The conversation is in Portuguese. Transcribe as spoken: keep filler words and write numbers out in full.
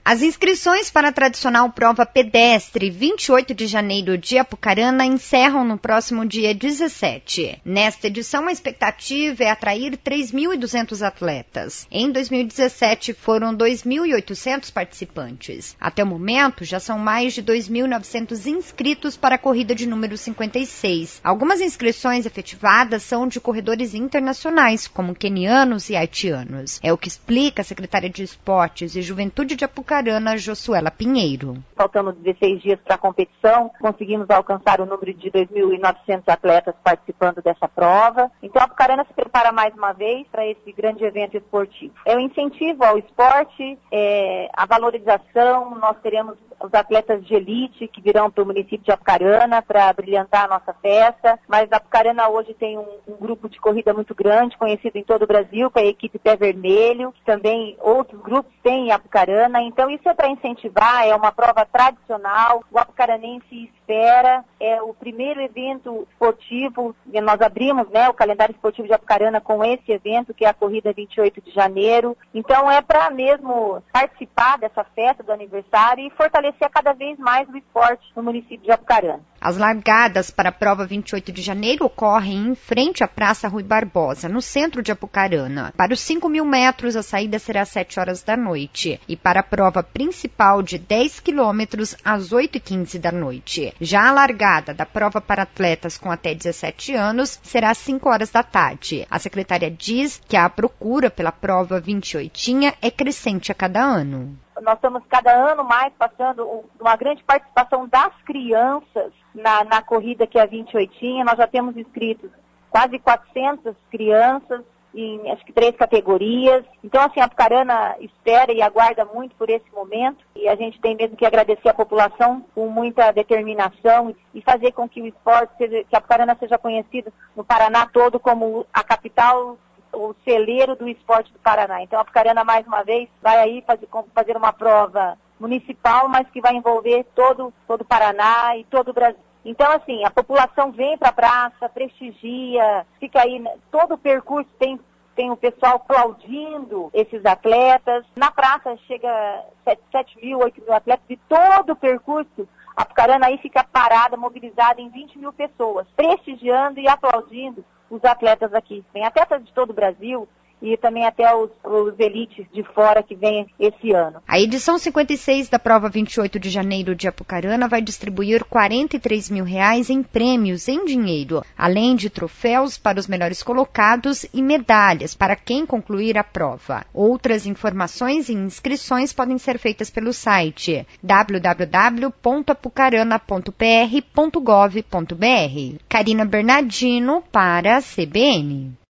As inscrições para a tradicional prova pedestre vinte e oito de janeiro de Apucarana encerram no próximo dia dezessete. Nesta edição, a expectativa é atrair três mil e duzentos atletas. Em dois mil e dezessete, foram dois mil e oitocentos participantes. Até o momento, já são mais de dois mil e novecentos inscritos para a corrida de número cinquenta e seis. Algumas inscrições efetivadas são de corredores internacionais, como quenianos e haitianos. É o que explica a secretária de Esportes e Juventude de Apucarana, Apucarana, Josuela Pinheiro. Faltando dezesseis dias para a competição, conseguimos alcançar o número de dois mil e novecentos atletas participando dessa prova. Então a Apucarana se prepara mais uma vez para esse grande evento esportivo. É o incentivo ao esporte, é a valorização. Nós teremos os atletas de elite que virão para o município de Apucarana para brilhantar a nossa festa. Mas a Apucarana hoje tem um, um grupo de corrida muito grande, conhecido em todo o Brasil, com a equipe Pé Vermelho. Também outros grupos têm em Apucarana. Então isso é para incentivar, é uma prova tradicional, o apucaranense espera, é o primeiro evento esportivo, nós abrimos, né, o calendário esportivo de Apucarana com esse evento, que é a corrida vinte e oito de janeiro. Então é para mesmo participar dessa festa do aniversário e fortalecer cada vez mais o esporte no município de Apucarana. As largadas para a prova vinte e oito de janeiro ocorrem em frente à Praça Rui Barbosa, no centro de Apucarana. Para os cinco mil metros, a saída será às sete horas da noite. E para a prova principal de dez quilômetros, às oito e quinze da noite. Já a largada da prova para atletas com até dezessete anos será às cinco horas da tarde. A secretária diz que a procura pela prova vinte e oito é crescente a cada ano. Nós estamos cada ano mais passando uma grande participação das crianças na, na corrida que é a vinte e oito. Nós já temos inscritos quase quatrocentas crianças em acho que três categorias. Então, assim, a Apucarana espera e aguarda muito por esse momento e a gente tem mesmo que agradecer a população com muita determinação e fazer com que o esporte, seja, que a Apucarana seja conhecida no Paraná todo como a capital, o celeiro do esporte do Paraná. Então a Apucarana, mais uma vez, vai aí fazer, fazer uma prova municipal, mas que vai envolver todo, todo o Paraná e todo o Brasil. Então, assim, a população vem para a praça, prestigia, fica aí, todo o percurso tem, tem o pessoal aplaudindo esses atletas. Na praça chega sete mil, oito mil atletas e todo o percurso, a Apucarana aí fica parada, mobilizada em vinte mil pessoas, prestigiando e aplaudindo os atletas aqui. Tem atletas de todo o Brasil e também até os, os elites de fora que vêm esse ano. A edição cinquenta e seis da prova vinte e oito de janeiro de Apucarana vai distribuir quarenta e três mil reais em prêmios em dinheiro, além de troféus para os melhores colocados e medalhas para quem concluir a prova. Outras informações e inscrições podem ser feitas pelo site w w w ponto apucarana ponto p r ponto gov ponto b r. Karina Bernardino para a C B N.